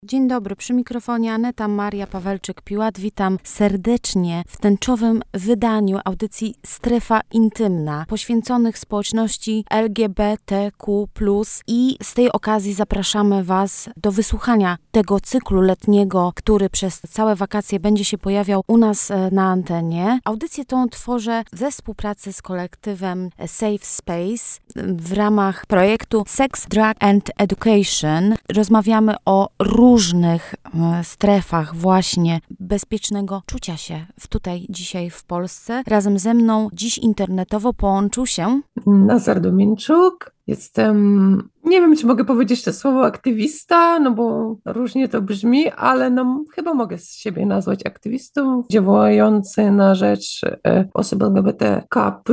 Dzień dobry, przy mikrofonie Aneta Maria Pawelczyk-Piłat. Witam serdecznie w tęczowym wydaniu audycji Strefa Intymna, poświęconych społeczności LGBTQ+, i z tej okazji zapraszamy Was do wysłuchania tego cyklu letniego, który przez całe wakacje będzie się pojawiał u nas na antenie. Audycję tą tworzę we współpracy z kolektywem Safe Space w ramach projektu Sex, Drug and Education. Rozmawiamy o różnych strefach właśnie bezpiecznego czucia się tutaj dzisiaj w Polsce. Razem ze mną dziś internetowo połączył się Nazar Dominczuk. Jestem, nie wiem, czy mogę powiedzieć to słowo aktywista, no bo różnie to brzmi, ale no chyba mogę z siebie nazwać aktywistą działający na rzecz osób LGBTK+.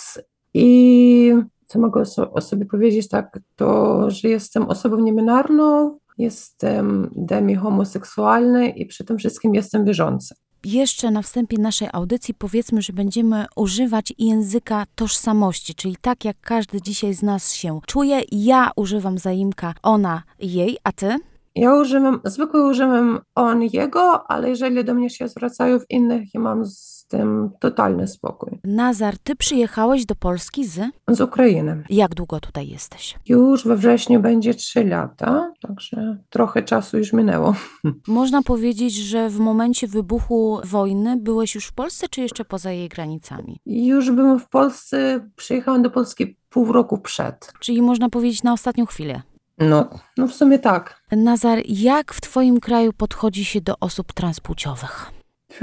I co mogę o sobie powiedzieć, tak, to, że jestem osobą niebinarną, jestem demi-homoseksualny i przy tym wszystkim jestem wierzący. Jeszcze na wstępie naszej audycji powiedzmy, że będziemy używać języka tożsamości, czyli tak jak każdy dzisiaj z nas się czuje. Ja używam zaimka ona, jej, a ty? Ja zwykle używam on, jego, ale jeżeli do mnie się zwracają w innych, ja mam z tym totalny spokój. Nazar, ty przyjechałeś do Polski z Ukrainy. Jak długo tutaj jesteś? Już we wrześniu będzie 3 lata, także trochę czasu już minęło. Można powiedzieć, że w momencie wybuchu wojny byłeś już w Polsce, czy jeszcze poza jej granicami? Już byłem w Polsce, przyjechałam do Polski pół roku przed. Czyli można powiedzieć na ostatnią chwilę. No w sumie tak. Nazar, jak w twoim kraju podchodzi się do osób transpłciowych?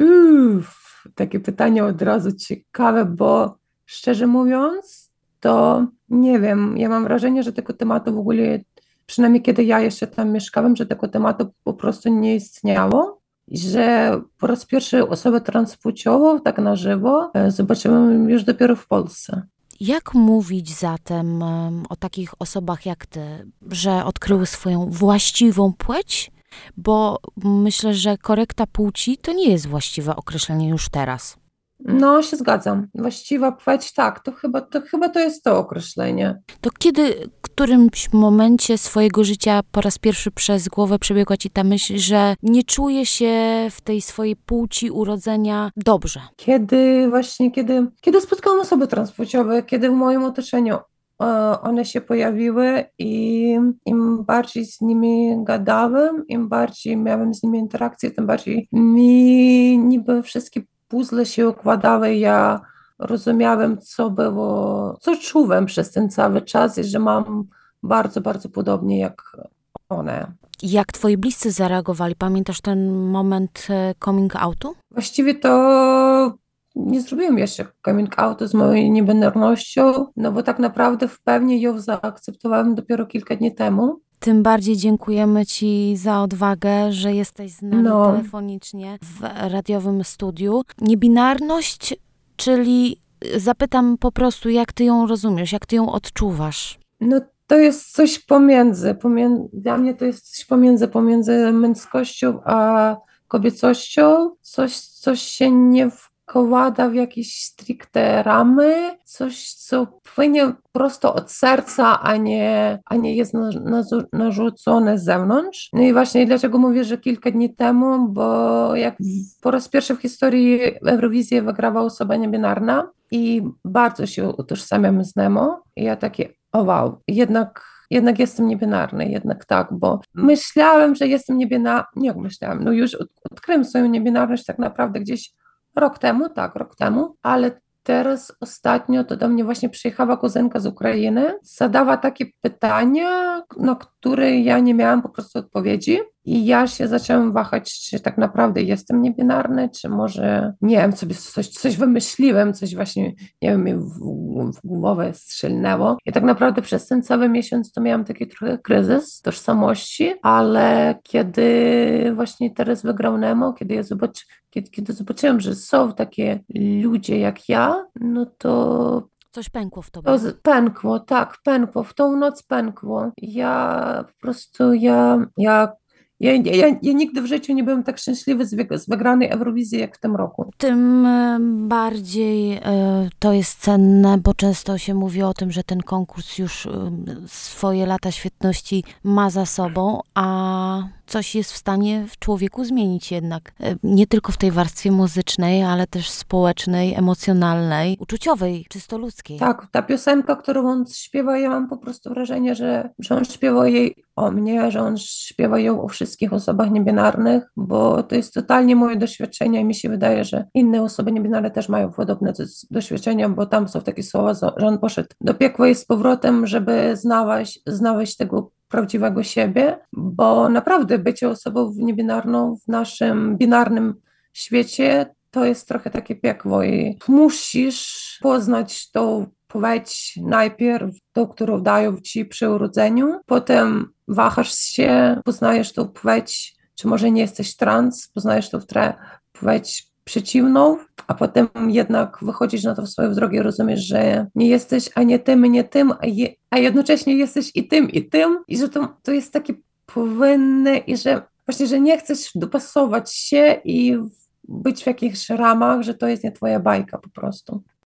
Takie pytanie od razu ciekawe, bo szczerze mówiąc, to nie wiem, ja mam wrażenie, że tego tematu w ogóle, przynajmniej kiedy ja jeszcze tam mieszkałem, że tego tematu po prostu nie istniało, i że po raz pierwszy osobę transpłciową tak na żywo zobaczyłem już dopiero w Polsce. Jak mówić zatem o takich osobach jak ty, że odkryły swoją właściwą płeć? Bo myślę, że korekta płci to nie jest właściwe określenie już teraz. No, się zgadzam. Właściwa płeć, tak, to chyba to jest to określenie. To kiedy w którymś momencie swojego życia po raz pierwszy przez głowę przebiegła ci ta myśl, że nie czuje się w tej swojej płci urodzenia dobrze? Kiedy spotkałam osoby transpłciowe, kiedy w moim otoczeniu one się pojawiły i im bardziej z nimi gadałem, im bardziej miałem z nimi interakcję, tym bardziej mi niby wszystkie puzzle się układały. Ja rozumiałem, co czułem przez ten cały czas i że mam bardzo, bardzo podobnie jak one. Jak twoi bliscy zareagowali? Pamiętasz ten moment coming outu? Właściwie to nie zrobiłem jeszcze coming outu z moją niebinarnością, no bo tak naprawdę w pełni ją zaakceptowałem dopiero kilka dni temu. Tym bardziej dziękujemy ci za odwagę, że jesteś z nami telefonicznie w radiowym studiu. Niebinarność, czyli zapytam po prostu, jak ty ją rozumiesz, jak ty ją odczuwasz? No to jest coś dla mnie to jest coś pomiędzy męskością a kobiecością, coś się nie wkłada w jakieś stricte ramy, coś, co płynie prosto od serca, a nie jest narzucone z zewnątrz. No i właśnie dlaczego mówię, że kilka dni temu, bo jak po raz pierwszy w historii Eurowizję wygrała osoba niebinarna i bardzo się utożsamiam z Nemo. I ja takie, o wow, jednak jestem niebinarny, jednak tak, bo myślałem, że jestem niebinarny, no już odkryłem swoją niebinarność tak naprawdę gdzieś rok temu, ale teraz ostatnio to do mnie właśnie przyjechała kuzynka z Ukrainy, zadała takie pytania, na które ja nie miałam po prostu odpowiedzi i ja się zaczęłam wahać, czy tak naprawdę jestem niebinarny, czy może, nie wiem, sobie coś wymyśliłem, coś właśnie, nie wiem, mi w głowę strzelnęło. I tak naprawdę przez ten cały miesiąc to miałam taki trochę kryzys tożsamości, ale kiedy właśnie teraz wygrał Nemo, kiedy zobaczyłam, że są takie ludzie jak ja, no to coś pękło w tobie. Pękło, w tą noc pękło. Ja po prostu, ja nigdy w życiu nie byłem tak szczęśliwy z wygranej Eurowizji jak w tym roku. Tym bardziej to jest cenne, bo często się mówi o tym, że ten konkurs już swoje lata świetności ma za sobą, a coś jest w stanie w człowieku zmienić jednak. Nie tylko w tej warstwie muzycznej, ale też społecznej, emocjonalnej, uczuciowej, czysto ludzkiej. Tak, ta piosenka, którą on śpiewa, ja mam po prostu wrażenie, że on śpiewa jej o mnie, że on śpiewa ją o wszystkich osobach niebinarnych, bo to jest totalnie moje doświadczenie i mi się wydaje, że inne osoby niebinarne też mają podobne doświadczenia, bo tam są takie słowa, że on poszedł do piekła i z powrotem, żeby znaleźć tego prawdziwego siebie, bo naprawdę bycie osobą niebinarną w naszym binarnym świecie to jest trochę takie piekło i musisz poznać tą płeć najpierw, tą, którą dają ci przy urodzeniu, potem wahasz się, poznajesz tą płeć, czy może nie jesteś trans, poznajesz tą płeć przeciwną, a potem jednak wychodzisz na tą swoją drogę i rozumiesz, że nie jesteś ani tym, nie tym, a jednocześnie jesteś i tym, i że to jest takie płynne i że właśnie, że nie chcesz dopasować się i być w jakichś ramach, że to jest nie twoja bajka po prostu.